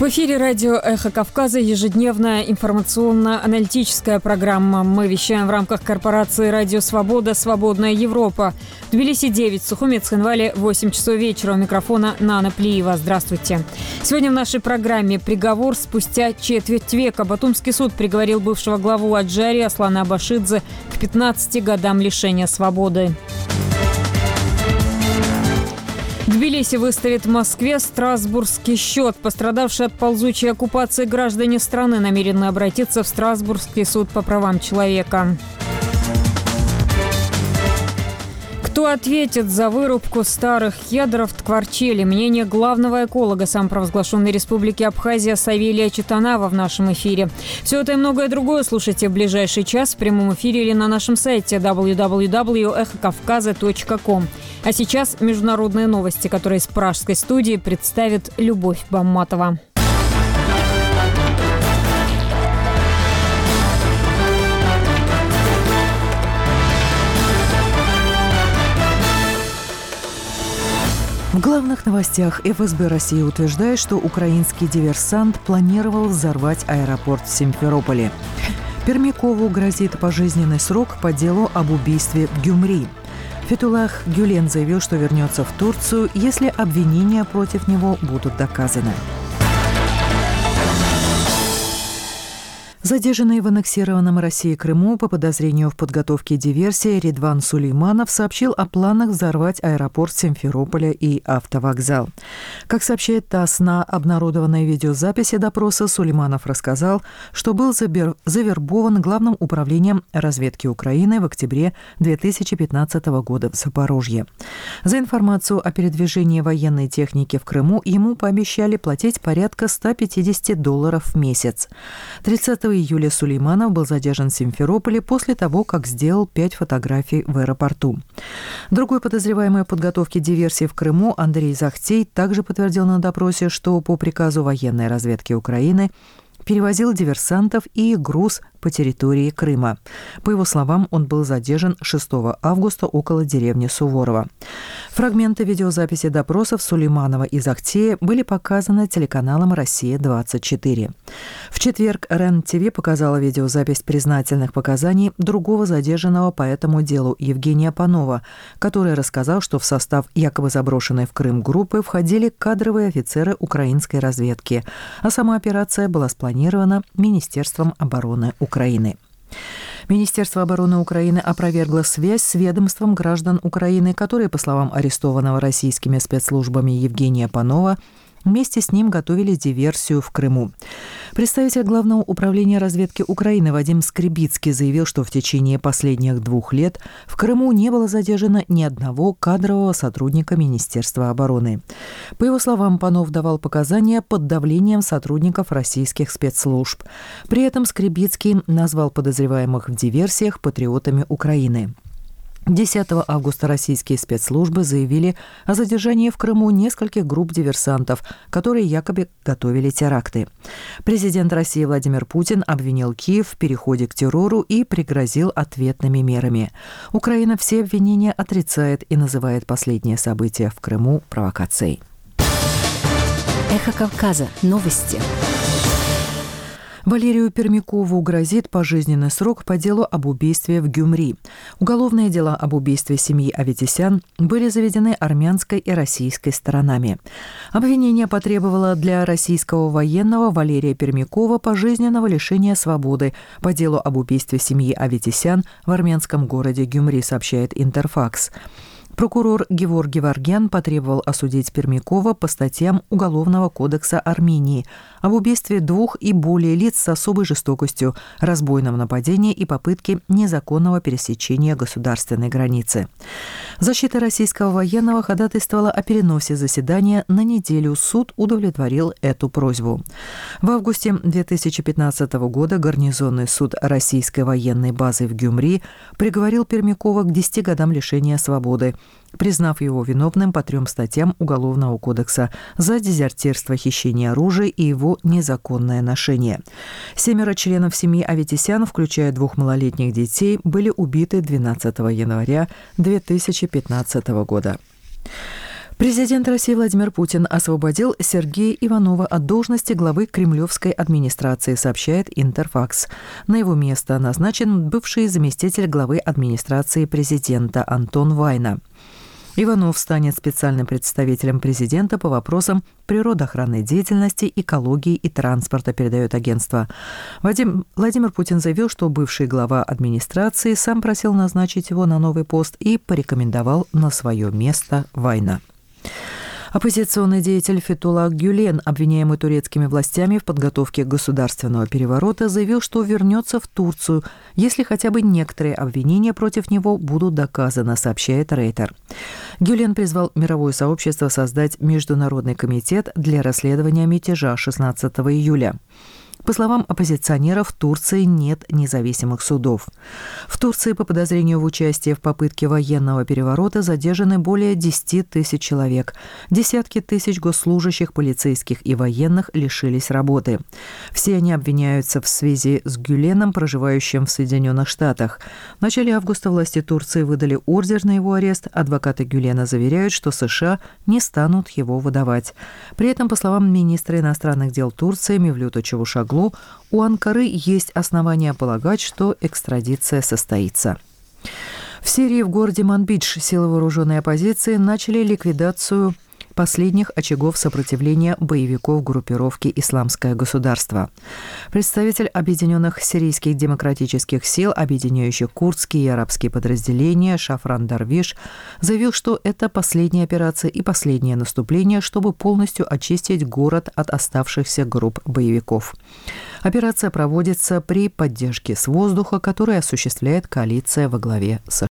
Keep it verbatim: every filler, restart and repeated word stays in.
эфире радио «Эхо Кавказа» ежедневная информационно-аналитическая программа. Мы вещаем в рамках корпорации «Радио Свобода. Свободная Европа». В Тбилиси девять, Сухуми, Цхинвале восемь часов вечера. У микрофона Нана Плиева. Здравствуйте. Сегодня в нашей программе приговор спустя четверть века. Батумский суд приговорил бывшего главу Аджарии Аслана Абашидзе к пятнадцати годам лишения свободы. Тбилиси выставит в Москве страсбургский счет. Пострадавшие от ползучей оккупации граждане страны намерены обратиться в Страсбургский суд по правам человека. Кто ответит за вырубку старых кедров в Ткварчеле? Мнение главного эколога самопровозглашенной республики Абхазия Савелия Читанава в нашем эфире. Все это и многое другое слушайте в ближайший час в прямом эфире или на нашем сайте дабл ю дабл ю дабл ю точка эхо кавказа точка ком. А сейчас международные новости, которые из пражской студии представит Любовь Бамматова. В главных новостях эф эс бэ России утверждает, что украинский диверсант планировал взорвать аэропорт в Симферополе. Пермякову грозит пожизненный срок по делу об убийстве в Гюмри. Фетуллах Гюлен заявил, что вернется в Турцию, если обвинения против него будут доказаны. Задержанный в аннексированном России Крыму по подозрению в подготовке диверсии Редван Сулейманов сообщил о планах взорвать аэропорт Симферополя и автовокзал. Как сообщает ТАСС, на обнародованной видеозаписи допроса Сулейманов рассказал, что был завербован Главным управлением разведки Украины в октябре две тысячи пятнадцатого года в Запорожье. За информацию о передвижении военной техники в Крыму ему пообещали платить порядка ста пятидесяти долларов в месяц. тридцатого июля Сулейманов был задержан в Симферополе после того, как сделал пять фотографий в аэропорту. Другой подозреваемый в подготовке диверсии в Крыму Андрей Захтей также подтвердил на допросе, что по приказу военной разведки Украины перевозил диверсантов и груз по территории Крыма. По его словам, он был задержан шестого августа около деревни Суворова. Фрагменты видеозаписи допросов Сулейманова и Захтея были показаны телеканалом «Россия-двадцать четыре». В четверг РЕН-ТВ показала видеозапись признательных показаний другого задержанного по этому делу Евгения Панова, который рассказал, что в состав якобы заброшенной в Крым группы входили кадровые офицеры украинской разведки, а сама операция была спланирована Министерством обороны Украины. Министерство обороны Украины опровергло связь с ведомством граждан Украины, которые, по словам арестованного российскими спецслужбами Евгения Панова, вместе с ним готовили диверсию в Крыму. Представитель Главного управления разведки Украины Вадим Скребицкий заявил, что в течение последних двух лет в Крыму не было задержано ни одного кадрового сотрудника Министерства обороны. По его словам, Панов давал показания под давлением сотрудников российских спецслужб. При этом Скребицкий назвал подозреваемых в диверсиях патриотами Украины. десятого августа российские спецслужбы заявили о задержании в Крыму нескольких групп диверсантов, которые якобы готовили теракты. Президент России Владимир Путин обвинил Киев в переходе к террору и пригрозил ответными мерами. Украина все обвинения отрицает и называет последние события в Крыму провокацией. Эхо Кавказа. Новости. Валерию Пермякову грозит пожизненный срок по делу об убийстве в Гюмри. Уголовные дела об убийстве семьи Аветисян были заведены армянской и российской сторонами. Обвинение потребовало для российского военного Валерия Пермякова пожизненного лишения свободы по делу об убийстве семьи Аветисян в армянском городе Гюмри, сообщает Интерфакс. Прокурор Геворг Геворгян потребовал осудить Пермякова по статьям Уголовного кодекса Армении об убийстве двух и более лиц с особой жестокостью, разбойном нападении и попытке незаконного пересечения государственной границы. Защита российского военного ходатайствовала о переносе заседания на неделю. Суд удовлетворил эту просьбу. В августе две тысячи пятнадцатого года гарнизонный суд российской военной базы в Гюмри приговорил Пермякова к десяти годам лишения свободы, признав его виновным по трем статьям Уголовного кодекса за дезертирство, хищение оружия и его незаконное ношение. Семеро членов семьи Аветисян, включая двух малолетних детей, были убиты двенадцатого января две тысячи пятнадцатого года. Президент России Владимир Путин освободил Сергея Иванова от должности главы кремлевской администрации, сообщает Интерфакс. На его место назначен бывший заместитель главы администрации президента Антон Вайна. Иванов станет специальным представителем президента по вопросам природоохранной деятельности, экологии и транспорта, передает агентство. Вадим, Владимир Путин заявил, что бывший глава администрации сам просил назначить его на новый пост и порекомендовал на свое место Вайна. Оппозиционный деятель Фетхуллах Гюлен, обвиняемый турецкими властями в подготовке государственного переворота, заявил, что вернется в Турцию, если хотя бы некоторые обвинения против него будут доказаны, сообщает Рейтер. Гюлен призвал мировое сообщество создать Международный комитет для расследования мятежа шестнадцатого июля. По словам оппозиционеров, в Турции нет независимых судов. В Турции по подозрению в участии в попытке военного переворота задержаны более десяти тысяч человек. Десятки тысяч госслужащих, полицейских и военных лишились работы. Все они обвиняются в связи с Гюленом, проживающим в Соединенных Штатах. В начале августа власти Турции выдали ордер на его арест. Адвокаты Гюлена заверяют, что США не станут его выдавать. При этом, по словам министра иностранных дел Турции Мевлюта Чавушоглу, у Анкары есть основания полагать, что экстрадиция состоится. В Сирии, в городе Манбидж, силы вооруженной оппозиции начали ликвидацию последних очагов сопротивления боевиков группировки «Исламское государство». Представитель Объединенных сирийских демократических сил, объединяющих курдские и арабские подразделения, Шафран Дарвиш, заявил, что это последняя операция и последнее наступление, чтобы полностью очистить город от оставшихся групп боевиков. Операция проводится при поддержке с воздуха, которую осуществляет коалиция во главе США.